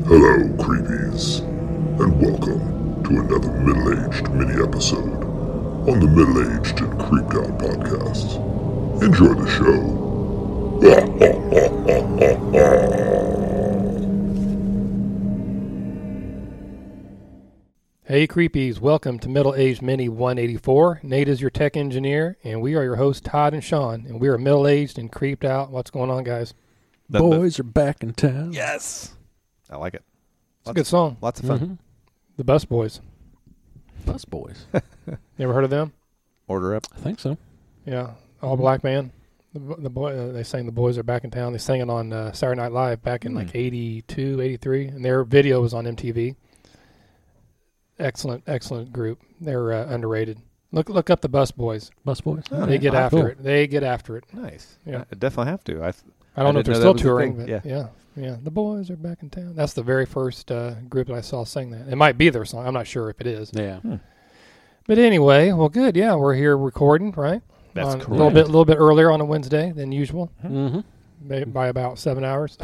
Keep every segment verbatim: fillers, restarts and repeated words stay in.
Hello, creepies, and welcome to another middle-aged mini-episode on the Middle-Aged and Creeped Out podcast. Enjoy the show. Hey creepies, welcome to Middle Aged Mini one eighty-four. Nate is your tech engineer, and we are your hosts, Todd and Sean, and we are middle-aged and creeped out. What's going on, guys? The, Boys are back in town. Yes. I like it. It's a good song. Lots of fun. Mm-hmm. The Bus Boys. Bus Boys. You ever heard of them? Order up. I think so. Yeah, all black band. The, the boy, uh, they sang "The Boys Are Back in Town." They sang it on uh, Saturday Night Live back in Mm. like eighty-two, eighty-three, and their video was on M T V. Excellent, excellent group. They're uh, underrated. Look, look up the Bus Boys. Bus Boys. Oh, they yeah. get Ah, after cool. it. They get after it. Nice. Yeah. I definitely have to. I th- I don't I know if they're didn't still know that was a touring, thing. but Yeah. yeah. yeah, The Boys Are Back in Town. That's the very first uh, group that I saw sing that. It might be their song. I'm not sure if it is. Yeah. Hmm. But anyway, well, good. Yeah, we're here recording, right? That's on, correct. A little bit, little bit earlier on a Wednesday than usual, Mm-hmm. by, by about seven hours.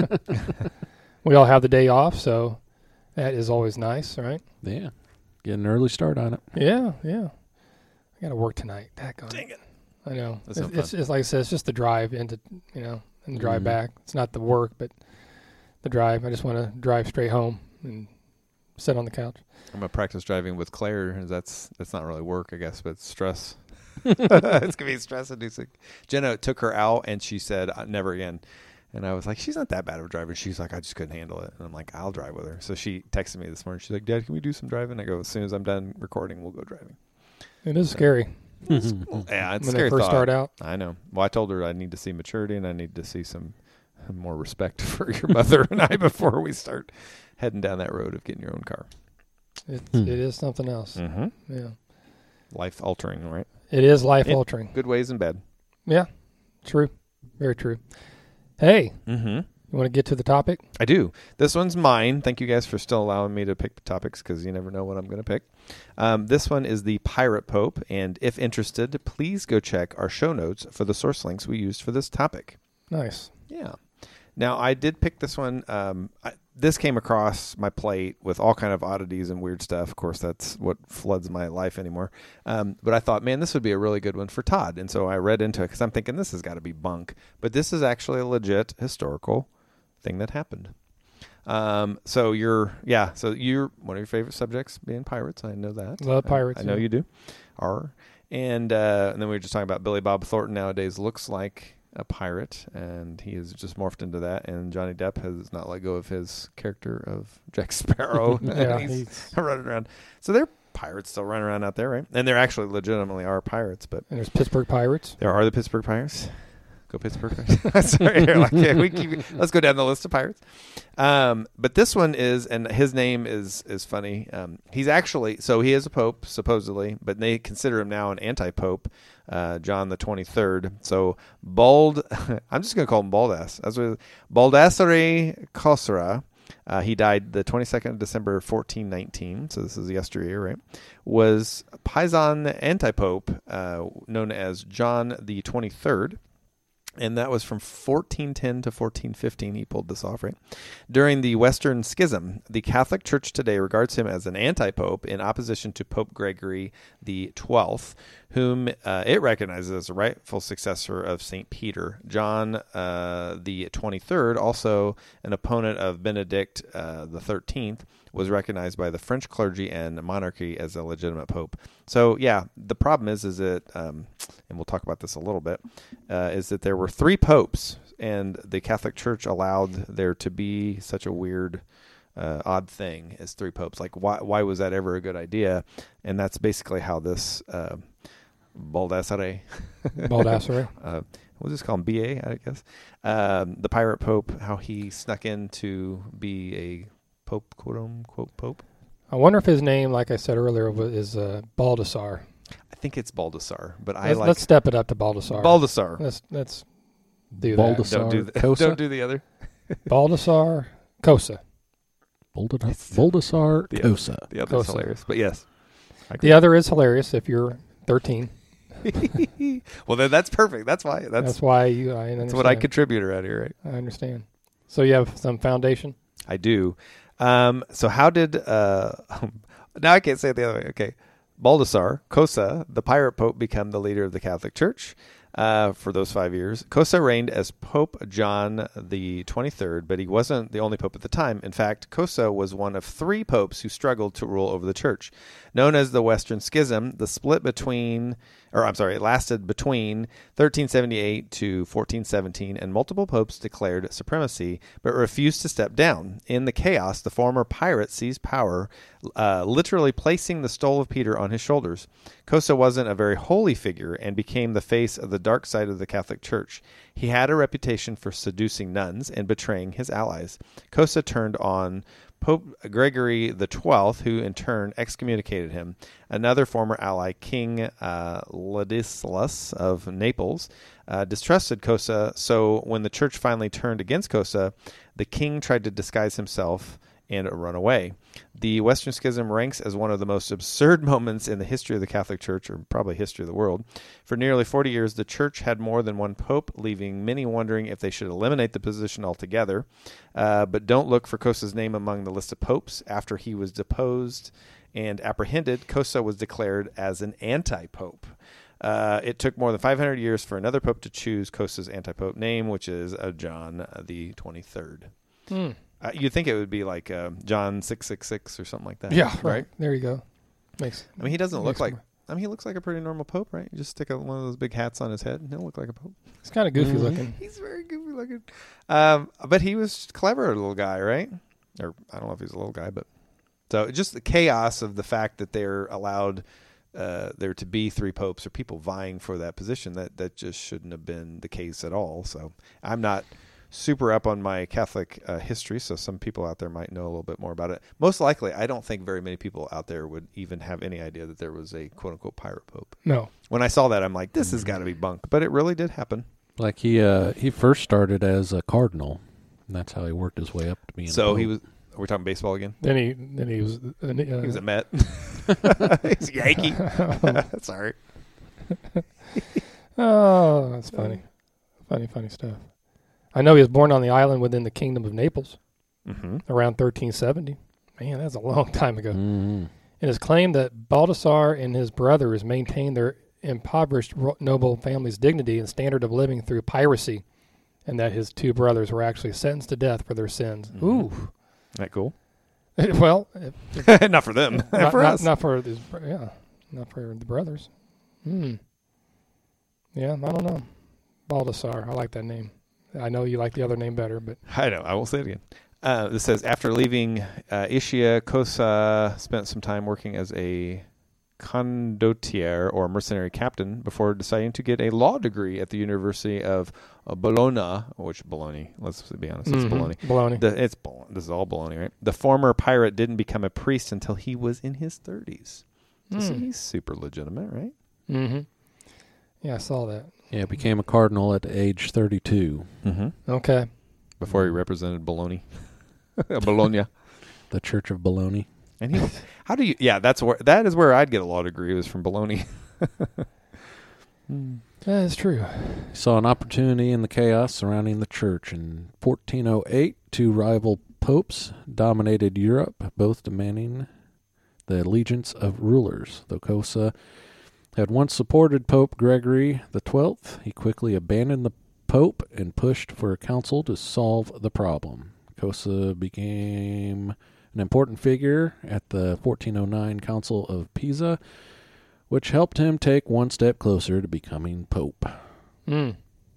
We all have the day off, so that is always nice, right? Yeah. Get an early start on it. Yeah, yeah. I got to work tonight. Daggone Dang it. I know. That's It's, no it's, it's like I said, it's just the drive into, you know, and the drive Mhm. back. It's not the work, but the drive. I just want to drive straight home and sit on the couch. I'm going to practice driving with Claire. That's that's not really work, I guess, but it's stress. It's going to be stress inducing. Jenna took her out, and she said, uh, never again. And I was like, she's not that bad of a driver. She's like, I just couldn't handle it. And I'm like, I'll drive with her. So she texted me this morning. She's like, Dad, can we do some driving? I go, as soon as I'm done recording, we'll go driving. It is scary Yeah, it's a when scary they first thought. start out. I know. Well, I told her I need to see maturity and I need to see some more respect for your mother and I before we start heading down that road of getting your own car. It, Hmm. it is something else. Mm-hmm. Yeah. Life altering, right? It is life Yep. altering. Good ways and bad. Yeah. True. Very true. Hey, Mm-hmm. you want to get to the topic? I do. This one's mine. Thank you guys for still allowing me to pick topics because you never know what I'm going to pick. Um, this one is the Pirate Pope, and if interested, please go check our show notes for the source links we used for this topic. Nice. Yeah. Now, I did pick this one. Um, I, this came across my plate with all kind of oddities and weird stuff. Of course, that's what floods my life anymore. Um, but I thought, man, this would be a really good one for Todd. And so I read into it because I'm thinking this has got to be bunk. But this is actually a legit historical thing that happened. Um, so you're, yeah, so you're one of your favorite subjects being pirates. I know that. Love pirates, I, I know yeah. you do. Are. And, uh, and then we were just talking about Billy Bob Thornton nowadays looks like a pirate, and he has just morphed into that. And Johnny Depp has not let go of his character of Jack Sparrow. Yeah, And he's he's- running around. So they're pirates still running around out there, right? And they're actually legitimately are pirates, but And there's Pittsburgh Pirates. there are the Pittsburgh Pirates. Go Pittsburgh Pirates. Sorry, you're like, yeah, we keep, let's go down the list of pirates. Um, but this one is, and his name is is funny. Um, he's actually, so he is a pope, supposedly, but they consider him now an anti-pope, uh, John the twenty-third. So Bald, I'm just going to call him Baldass. That's what Baldassare Cosera. Uh, he died the twenty-second of December, fourteen nineteen. So this is yesteryear, right? Was Pisan anti-pope, uh, known as John the twenty-third. And that was from fourteen ten to fourteen fifteen. He pulled this off, right? During the Western Schism, the Catholic Church today regards him as an anti-pope in opposition to Pope Gregory the twelfth, whom uh, it recognizes as a rightful successor of Saint Peter. John uh, the twenty-third, also an opponent of Benedict uh, the thirteenth, was recognized by the French clergy and monarchy as a legitimate pope. So, yeah, the problem is, is that, um, and we'll talk about this a little bit, uh, is that there were three popes, and the Catholic Church allowed there to be such a weird, uh, odd thing as three popes. Like, why why was that ever a good idea? And that's basically how this uh, Baldassare, Baldassare. uh, we'll just call him B A, I guess, um, the pirate pope, how he snuck in to be a pope, quote unquote pope. I wonder if his name, like I said earlier, wa- is uh, Baldassar. I think it's Baldassar, but I Let's, like let's step it up to Baldassar. Baldassar. Let's let's do Baldassar. Don't do the, Cosa? don't do the other. that. Baldassar Cosa. Baldassar, Baldassar The- Cosa. The other's Cosa. hilarious, but yes. I The other is hilarious if you're thirteen. agree. Well, then that's perfect. That's why. That's That's why you. I that's understand. what I contribute around here, right? I understand. So you have some foundation. I do. Um, so how did uh, now I can't say it the other way. Okay, Baldassar Kosa, the pirate pope, become the leader of the Catholic Church uh, for those five years. Kosa reigned as Pope John the twenty-third, but he wasn't the only pope at the time. In fact, Kosa was one of three popes who struggled to rule over the church. Known as the Western Schism, the split between, or I'm sorry, it lasted between thirteen seventy-eight to fourteen seventeen, and multiple popes declared supremacy, but refused to step down. In the chaos, the former pirate seized power, uh, literally placing the stole of Peter on his shoulders. Kosa wasn't a very holy figure and became the face of the dark side of the Catholic Church. He had a reputation for seducing nuns and betraying his allies. Kosa turned on Pope Gregory the twelfth, who in turn excommunicated him. Another former ally, King uh, Ladislas of Naples, uh, distrusted Kosa, so when the church finally turned against Kosa, the king tried to disguise himself and run away. The Western Schism ranks as one of the most absurd moments in the history of the Catholic Church, or probably history of the world. For nearly forty years, the church had more than one pope, leaving many wondering if they should eliminate the position altogether. Uh, but don't look for Kosa's name among the list of popes. After he was deposed and apprehended, Kosa was declared as an anti-pope. Uh, it took more than five hundred years for another pope to choose Kosa's anti-pope name, which is uh, John the twenty-third. Hmm. Uh, you'd think it would be like uh, John six six six or something like that. Yeah, right. There you go. Makes. I mean, he doesn't look makes like. more- I mean, he looks like a pretty normal pope, right? You just stick a, one of those big hats on his head, and he'll look like a pope. He's kind of goofy Mhm. looking. He's very goofy looking. Um, but he was clever, little guy, right? Or I don't know if he's a little guy, but so just the chaos of the fact that they're allowed uh, there to be three popes or people vying for that position. That that just shouldn't have been the case at all. So I'm not super up on my Catholic uh, history, so some people out there might know a little bit more about it. Most likely, I don't think very many people out there would even have any idea that there was a quote-unquote pirate pope. No. When I saw that, I'm like, this has got to be bunk. But it really did happen. Like he uh, he first started as a cardinal, and that's how he worked his way up to being. So a he pope. was, are we talking baseball again? Then he then he was uh, He was a Met. He's a Yankee. Sorry. Oh, that's funny. Funny, funny stuff. I know he was born on the island within the Kingdom of Naples Mm-hmm. around thirteen seventy. Man, that's a long time ago. Mhm. It is claimed that Baldassar and his brothers maintained their impoverished ro- noble family's dignity and standard of living through piracy, and that his two brothers were actually sentenced to death for their sins. Mhm. Ooh. Isn't that cool? Well, if, Not for them. not, for not, us. not for his, br- yeah, not for the brothers. Hmm. Yeah, I don't know. Baldassar. I like that name. I know you like the other name better, but I know. I won't say it again. Uh, this says, after leaving uh, Ischia, Kosa spent some time working as a condottiere or mercenary captain before deciding to get a law degree at the University of uh, Bologna, which Bologna, let's be honest, it's Mhm. Bologna. Bologna. The, it's Bol- this is all baloney, right? The former pirate didn't become a priest until he was in his thirties. So see, Mm. he's super legitimate, right? Mm-hmm. Yeah, I saw that. Yeah, became a cardinal at age thirty-two. Mm-hmm. Okay. Before he represented Bologna, Bologna. The Church of Bologna. And he, how do you? Yeah, that's where that is where I'd get a law degree, was from Bologna. That is true. He saw an opportunity in the chaos surrounding the church. In fourteen oh eight, two rival popes dominated Europe, both demanding the allegiance of rulers. Though Kosa had once supported Pope Gregory the twelfth, he quickly abandoned the pope and pushed for a council to solve the problem. Kosa became an important figure at the fourteen oh nine Council of Pisa, which helped him take one step closer to becoming pope. Mm.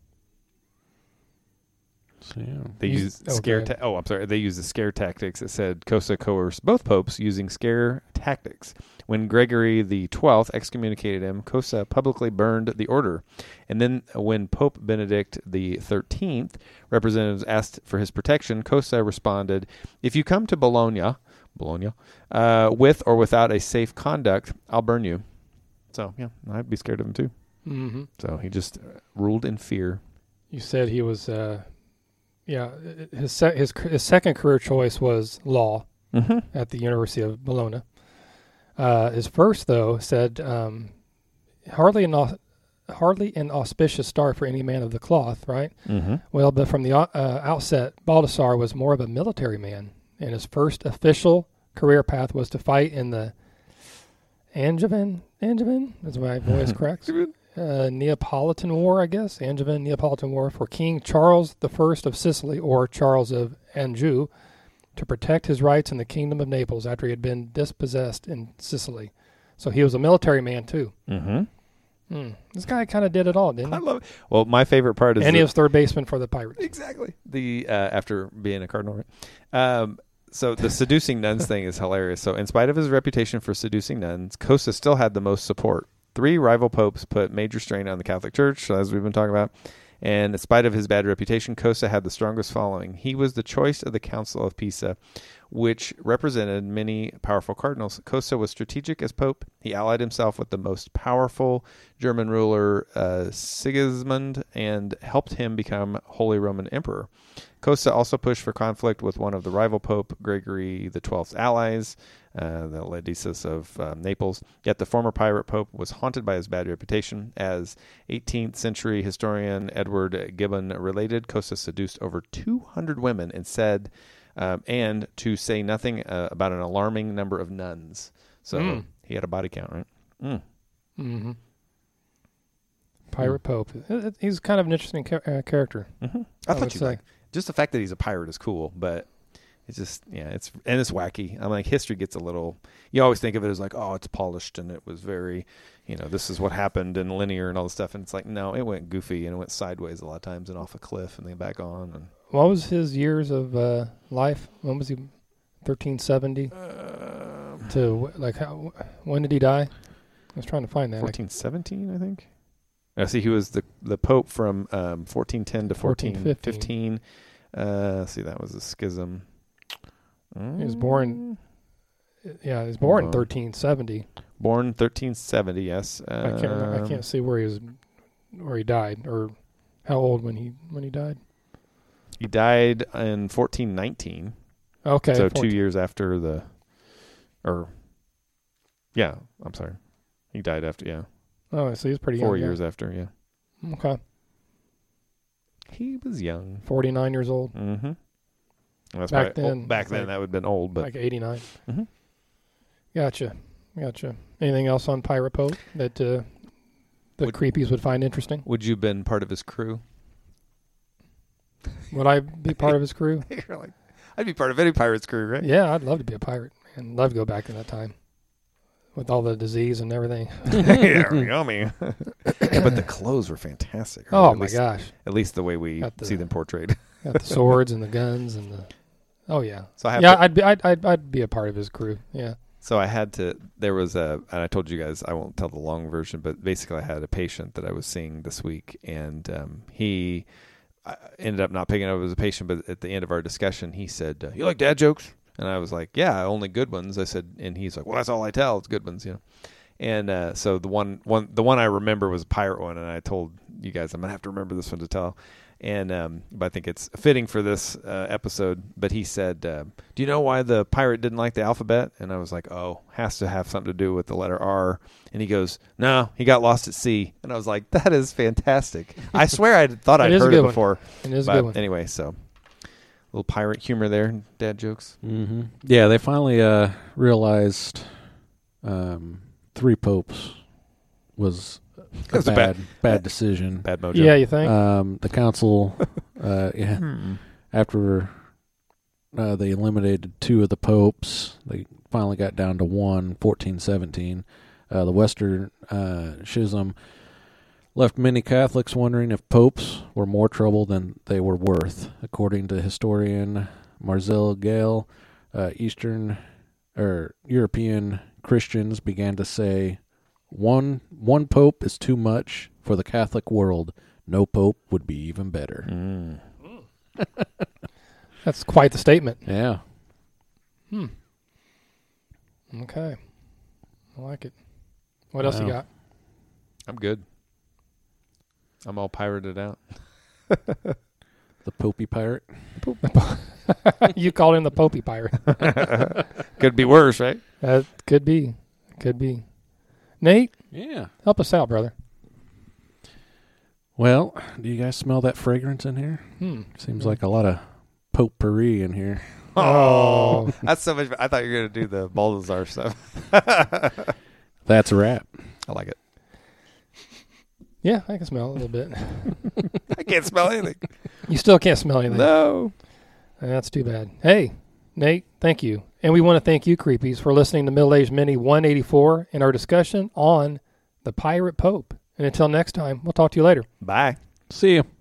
So, yeah. They Use- used oh, scare. go Ta- ahead. oh, I'm sorry. They used the scare tactics. It said Kosa coerced both popes using scare tactics. When Gregory the twelfth excommunicated him, Kosa publicly burned the order. And then, when Pope Benedict the thirteenth representatives asked for his protection, Kosa responded, "If you come to Bologna, Bologna, uh, with or without a safe conduct, I'll burn you." So yeah, I'd be scared of him too. Mm-hmm. So he just uh, ruled in fear. You said he was, uh, yeah, his, se- his his second career choice was law Mm-hmm. at the University of Bologna. Uh, his first, though, said um, hardly an au- hardly an auspicious start for any man of the cloth, right? Mm-hmm. Well, but from the o- uh, outset, Baldassar was more of a military man. and his first official career path was to fight in the Angevin, Angevin, is my voice correct? Uh, Neapolitan War, I guess. Angevin Neapolitan War for King Charles the First of Sicily, or Charles of Anjou, to protect his rights in the Kingdom of Naples after he had been dispossessed in Sicily. So he was a military man, too. Mm-hmm. Hmm. This guy kind of did it all, didn't he? I love it. Well, my favorite part is and he the- was third baseman for the Pirates. Exactly. The uh, after being a cardinal, right? Um, so the seducing nuns thing is hilarious. So in spite of his reputation for seducing nuns, Costa still had the most support. Three rival popes put major strain on the Catholic Church, as we've been talking about. And in spite of his bad reputation, Costa had the strongest following. He was the choice of the Council of Pisa, which represented many powerful cardinals. Costa was strategic as pope. He allied himself with the most powerful German ruler, uh, Sigismund, and helped him become Holy Roman Emperor. Costa also pushed for conflict with one of the rival Pope Gregory the Twelfth's allies, uh, the Ladices of uh, Naples. Yet the former pirate pope was haunted by his bad reputation. As eighteenth century historian Edward Gibbon related, Costa seduced over two hundred women and said, um, and to say nothing uh, about an alarming number of nuns. So Mm. he had a body count, right? Mm. Mm-hmm. Pirate Pope. Uh, He's kind of an interesting ca- uh, character. Mm-hmm. I I, thought would you'd say. like just the fact that he's a pirate is cool, but it's just yeah, it's and it's wacky. I'm like history gets a little. You always think of it as like, oh, it's polished and it was very, you know, this is what happened and linear and all this stuff. And it's like, no, it went goofy and it went sideways a lot of times and off a cliff and then back on. And What was his years of uh, life? When was he? thirteen seventy uh, to like how? When did he die? I was trying to find that. fourteen seventeen, I think. I see he was the the pope from um, fourteen ten to fourteen fifteen. Uh, let's see, that was a schism. He was born. Yeah, he was born in Hold on. thirteen seventy. Born thirteen seventy. Yes. Um, I can't. remember- I can't see where he was, where he died, or how old when he when he died. He died in fourteen nineteen. Okay, So fourteen two years after the, or, yeah, I'm sorry, he died after yeah, Oh, so he's pretty four young. years after yeah. Okay, He was young. forty-nine years old, Mm-hmm. That's Back probably- oh, then, back it's then like- that would have been old, but like eighty-nine. Mhm. Gotcha, gotcha. Anything else on Pirate Pope that uh, the Would- creepies would find interesting? would you have been part of his crew? Would I be part of his crew? You're like, I'd be part of any pirate's crew, right? Yeah, I'd love to be a pirate and love to go back to that time with all the disease and everything. yeah, yummy. yeah, but the clothes were fantastic. Oh At my least- gosh, At least the way we Got the- see them portrayed. got the swords and the guns and the. Oh yeah, So I have yeah. to, I'd be I'd, I'd I'd be a part of his crew. Yeah. So I had to, there was a, and I told you guys, I won't tell the long version, but basically I had a patient that I was seeing this week, and um, he I ended up not picking up as a patient, but at the end of our discussion, he said, uh, you like dad jokes? And I was like, yeah, only good ones. I said, and he's like, well, that's all I tell. It's good ones, you know. And uh, so the one, one, the one I remember was a pirate one, and I told you guys I'm gonna have to remember this one to tell. And um, but I think it's fitting for this uh, episode. But he said, uh, "Do you know why the pirate didn't like the alphabet?" And I was like, "Oh, has to have something to do with the letter R." And he goes, "No, he got lost at sea." And I was like, "That is fantastic." I swear I thought I'd It is a heard good it one. before. It is a But good one. anyway, so little pirate humor there, dad jokes. Mm-hmm. Yeah, they finally uh, realized um, three popes was a was a bad, bad- bad decision. Bad mojo. Yeah, you think? Um, the council, uh, yeah, Hmm. after uh, they eliminated two of the popes, they finally got down to one, fourteen seventeen. Uh, the Western uh, Schism left many Catholics wondering if popes were more trouble than they were worth. According to historian Marcel Gale, uh, Eastern or European Christians began to say, one one pope is too much for the Catholic world. No pope would be even better. Mm. That's quite the statement. Yeah. Hmm. Okay. I like it. What else you Wow. got? I'm good. I'm all pirated out. The Popey Pirate. You called him the Popey Pirate. Could be worse, right? That could be. Could be. Nate, Yeah. help us out, brother. Well, do you guys smell that fragrance in here? Hmm. Seems like a lot of potpourri in here. Oh. That's so much. I thought you were going to do the Balthazar stuff. That's a wrap. I like it. Yeah, I can smell it a little bit. I can't smell anything. You still can't smell anything. No. That's too bad. Hey, Nate, thank you. And we want to thank you, Creepies, for listening to Middle Aged Mini one eighty-four and our discussion on the Pirate Pope. And until next time, we'll talk to you later. Bye. See you.